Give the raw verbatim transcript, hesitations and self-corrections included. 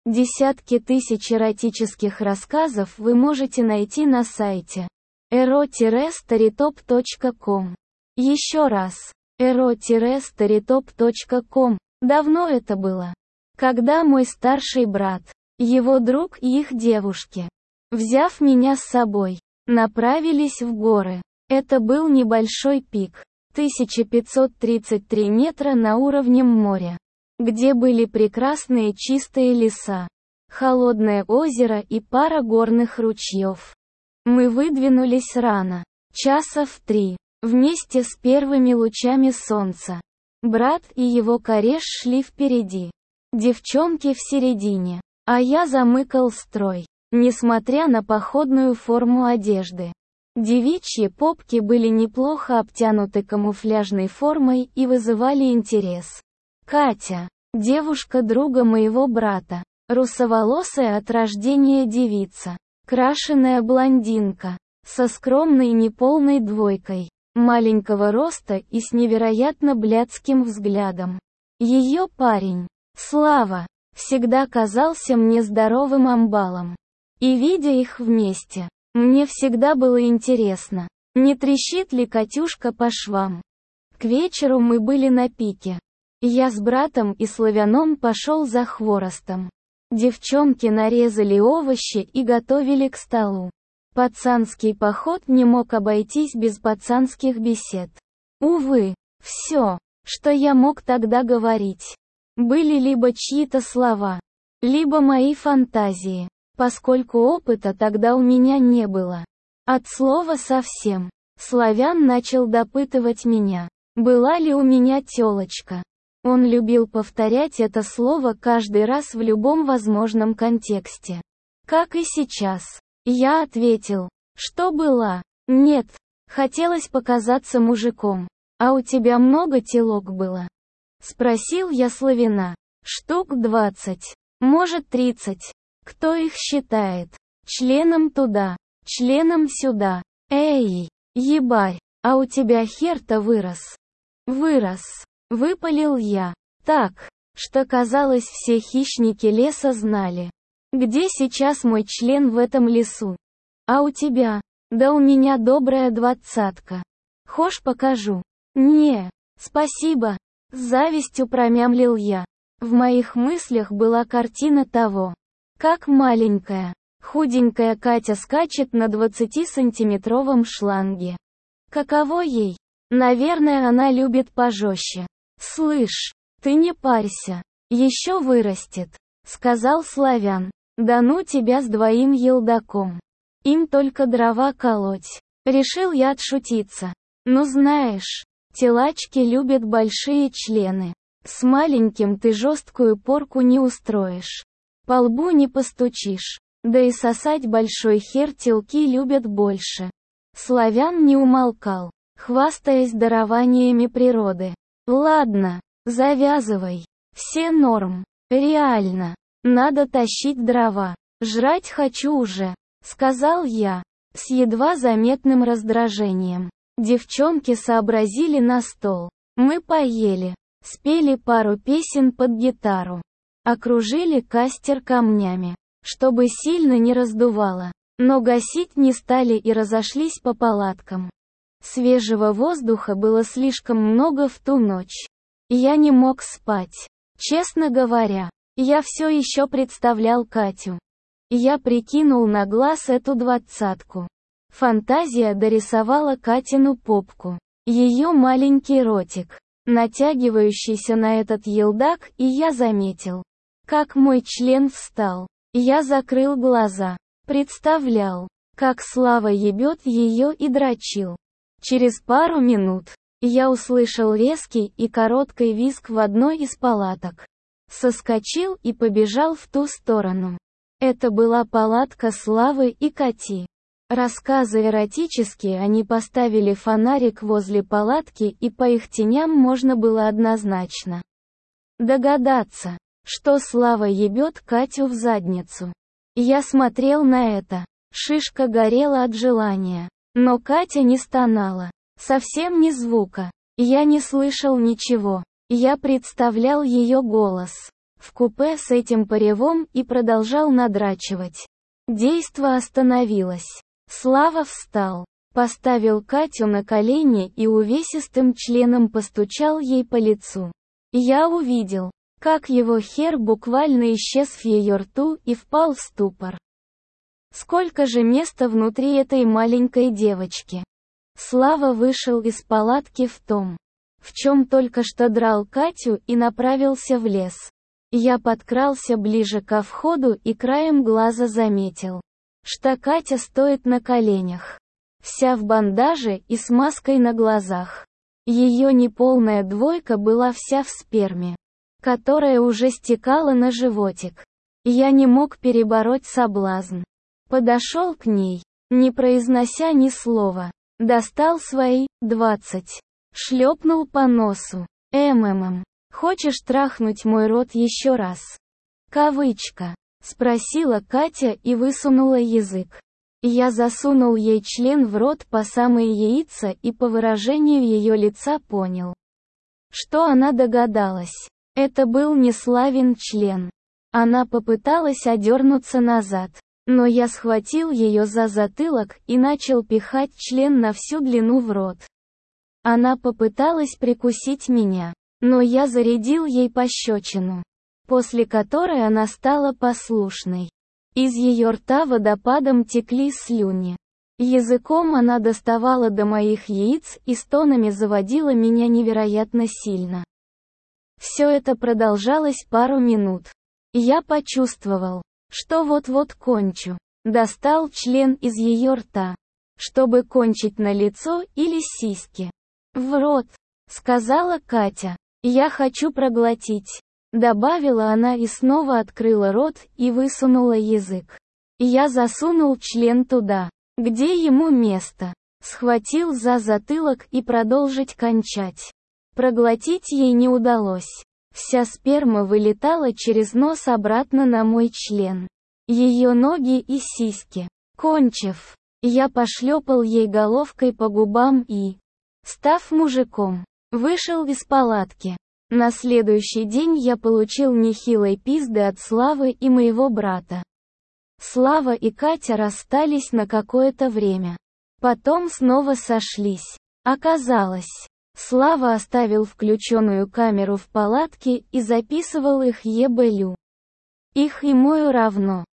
Десятки тысяч эротических рассказов вы можете найти на сайте эро старитоп точка ком. Еще раз, эро старитоп точка ком. Давно это было. Когда мой старший брат, его друг и их девушки, взяв меня с собой, направились в горы. Это был небольшой пик, тысяча пятьсот тридцать три метра на уровне моря, где были прекрасные чистые леса, холодное озеро и пара горных ручьев. Мы выдвинулись рано, часа в три, вместе с первыми лучами солнца. Брат и его кореш шли впереди, девчонки в середине, а я замыкал строй, несмотря на походную форму одежды. Девичьи попки были неплохо обтянуты камуфляжной формой и вызывали интерес. Катя, девушка друга моего брата, русоволосая от рождения девица, крашеная блондинка, со скромной неполной двойкой, маленького роста и с невероятно блядским взглядом. Ее парень, Слава, всегда казался мне здоровым амбалом. И видя их вместе, мне всегда было интересно, не трещит ли Катюшка по швам. К вечеру мы были на пике. Я с братом и Славяном пошел за хворостом. Девчонки нарезали овощи и готовили к столу. Пацанский поход не мог обойтись без пацанских бесед. Увы, все, что я мог тогда говорить, были либо чьи-то слова, либо мои фантазии, поскольку опыта тогда у меня не было. От слова совсем. Славян начал допытывать меня, была ли у меня тёлочка. Он любил повторять это слово каждый раз в любом возможном контексте. Как и сейчас. Я ответил, что была. Нет, хотелось показаться мужиком. А у тебя много телок было? Спросил я Славяна. Штук двадцать. Может тридцать. Кто их считает? Членом туда, членом сюда. Эй, ебарь, а у тебя хер-то вырос. Вырос. Выпалил я. Так, что казалось, все хищники леса знали. Где сейчас мой член в этом лесу? А у тебя? Да у меня добрая двадцатка. Хошь покажу? Не, спасибо. С завистью промямлил я. В моих мыслях была картина того, как маленькая, худенькая Катя скачет на двадцатисантиметровом шланге. Каково ей? Наверное, она любит пожестче. «Слышь, ты не парься, еще вырастет», — сказал Славян. «Да ну тебя с двоим елдаком. Им только дрова колоть». Решил я отшутиться. «Ну знаешь, телачки любят большие члены. С маленьким ты жесткую порку не устроишь. По лбу не постучишь. Да и сосать большой хер телки любят больше». Славян не умолкал, хвастаясь дарованиями природы. «Ладно, завязывай. Все норм. Реально. Надо тащить дрова. Жрать хочу уже», — сказал я, с едва заметным раздражением. Девчонки сообразили на стол. Мы поели, спели пару песен под гитару, окружили костер камнями, чтобы сильно не раздувало, но гасить не стали и разошлись по палаткам. Свежего воздуха было слишком много в ту ночь. Я не мог спать. Честно говоря, я все еще представлял Катю. Я прикинул на глаз эту двадцатку. Фантазия дорисовала Катину попку, ее маленький ротик, натягивающийся на этот елдак, и я заметил, как мой член встал. Я закрыл глаза, представлял, как Слава ебет ее и дрочил. Через пару минут я услышал резкий и короткий визг в одной из палаток. Соскочил и побежал в ту сторону. Это была палатка Славы и Кати. Рассказы эротические, они поставили фонарик возле палатки, и по их теням можно было однозначно догадаться, что Слава ебет Катю в задницу. Я смотрел на это. Шишка горела от желания. Но Катя не стонала. Совсем ни звука. Я не слышал ничего. Я представлял ее голос. в купе с этим паревом и продолжал надрачивать. Действо остановилось. Слава встал, поставил Катю на колени и увесистым членом постучал ей по лицу. Я увидел, как его хер буквально исчез в ее рту и впал в ступор. Сколько же места внутри этой маленькой девочки. Слава вышел из палатки в том, в чем только что драл Катю, и направился в лес. Я подкрался ближе ко входу и краем глаза заметил, что Катя стоит на коленях, вся в бандаже и с маской на глазах. Ее неполная двойка была вся в сперме, которая уже стекала на животик. Я не мог перебороть соблазн. Подошел к ней, не произнося ни слова. Достал свои двадцать. Шлепнул по носу. «МММ, хочешь трахнуть мой рот еще раз?» Кавычка. Спросила Катя и высунула язык. Я засунул ей член в рот по самые яйца и по выражению ее лица понял, что она догадалась. Это был не Славин член. Она попыталась одернуться назад, но я схватил ее за затылок и начал пихать член на всю длину в рот. Она попыталась прикусить меня, но я зарядил ей пощечину, после которой она стала послушной. Из ее рта водопадом текли слюни. Языком она доставала до моих яиц и стонами заводила меня невероятно сильно. Все это продолжалось пару минут. Я почувствовал, что вот-вот кончу. Достал член из ее рта, чтобы кончить на лицо или сиськи. «В рот», — сказала Катя. «Я хочу проглотить», — добавила она и снова открыла рот и высунула язык. Я засунул член туда, где ему место, схватил за затылок и продолжить кончать. Проглотить ей не удалось. Вся сперма вылетала через нос обратно на мой член. Ее ноги и сиськи. Кончив, я пошлепал ей головкой по губам и, став мужиком, вышел из палатки. На следующий день я получил нехилой пизды от Славы и моего брата. Слава и Катя расстались на какое-то время. Потом снова сошлись. Оказалось, Слава оставил включенную камеру в палатке и записывал их ебелю. Их и мою равно.